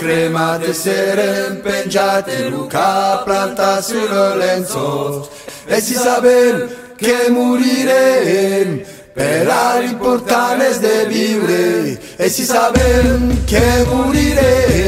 cremate serem penjate Luca planta sul lenzo e si saben que morirem per a l'important és de viure e si sabem que morirem